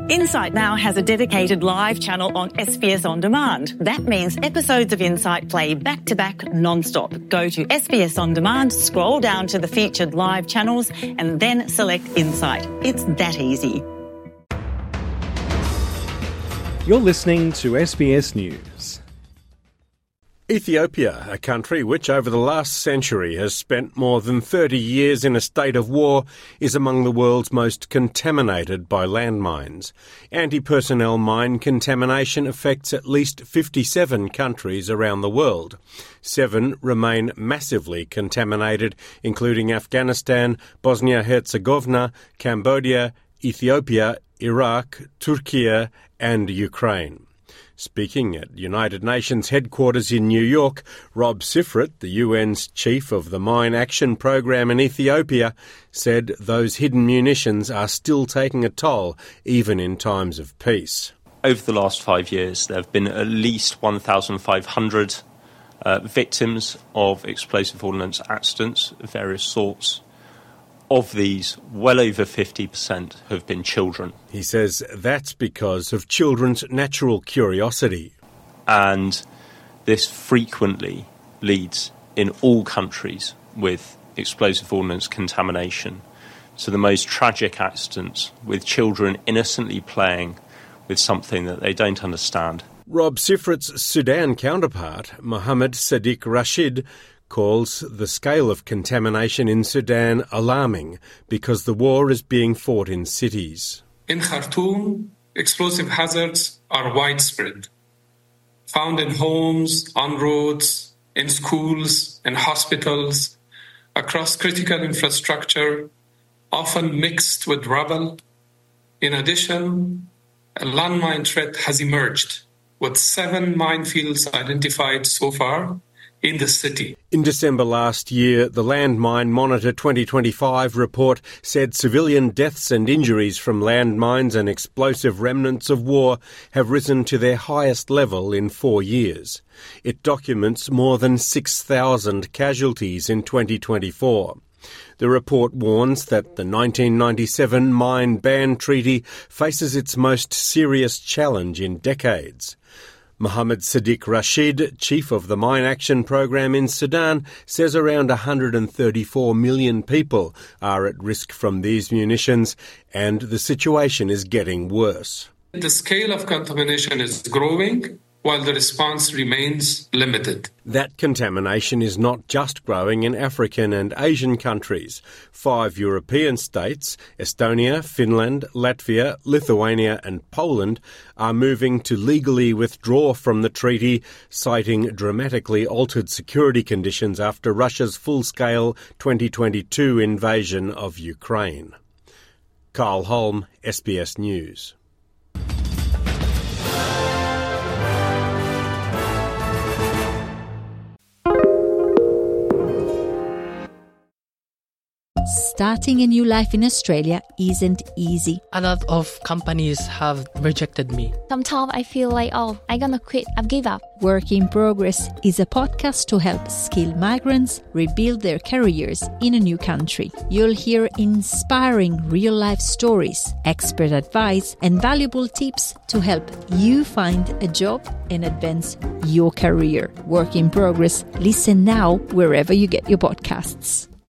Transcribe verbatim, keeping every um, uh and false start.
Insight now has a dedicated live channel on S B S On Demand. That means episodes of Insight play back-to-back non-stop. Go to S B S On Demand, scroll down to the featured live channels and then select Insight. It's that easy. You're listening to S B S News. Ethiopia, a country which over the last century has spent more than thirty years in a state of war, is among the world's most contaminated by landmines. Anti-personnel mine contamination affects at least fifty-seven countries around the world. Seven remain massively contaminated, including Afghanistan, Bosnia-Herzegovina, Cambodia, Ethiopia, Iraq, Turkey and Ukraine. Speaking at United Nations headquarters in New York, Rob Sifrit, the U N's chief of the Mine Action Program in Ethiopia, said those hidden munitions are still taking a toll, even in times of peace. Over the last five years, there have been at least one thousand five hundred uh, victims of explosive ordnance accidents of various sorts. Of these, well over fifty percent have been children. He says that's because of children's natural curiosity. And this frequently leads in all countries with explosive ordnance contamination to the most tragic accidents, with children innocently playing with something that they don't understand. Rob Sifrit's Sudan counterpart, Mohammed Sadiq Rashid, calls the scale of contamination in Sudan alarming because the war is being fought in cities. In Khartoum, explosive hazards are widespread, found in homes, on roads, in schools, in hospitals, across critical infrastructure, often mixed with rubble. In addition, a landmine threat has emerged, with seven minefields identified so far in the city. In December last year, the Landmine Monitor twenty twenty-five report said civilian deaths and injuries from landmines and explosive remnants of war have risen to their highest level in four years. It documents more than six thousand casualties in twenty twenty-four. The report warns that the nineteen ninety-seven Mine Ban Treaty faces its most serious challenge in decades. Mohammed Sadiq Rashid, chief of the Mine Action Program in Sudan, says around one hundred thirty-four million people are at risk from these munitions, and the situation is getting worse. The scale of contamination is growing, while the response remains limited. That contamination is not just growing in African and Asian countries. Five European states, Estonia, Finland, Latvia, Lithuania and Poland, are moving to legally withdraw from the treaty, citing dramatically altered security conditions after Russia's full-scale twenty twenty-two invasion of Ukraine. Carl Holm, S B S News. Starting a new life in Australia isn't easy. A lot of companies have rejected me. Sometimes I feel like, oh, I'm gonna quit, I've give up. Work in Progress is a podcast to help skilled migrants rebuild their careers in a new country. You'll hear inspiring real-life stories, expert advice, and valuable tips to help you find a job and advance your career. Work in Progress. Listen now wherever you get your podcasts.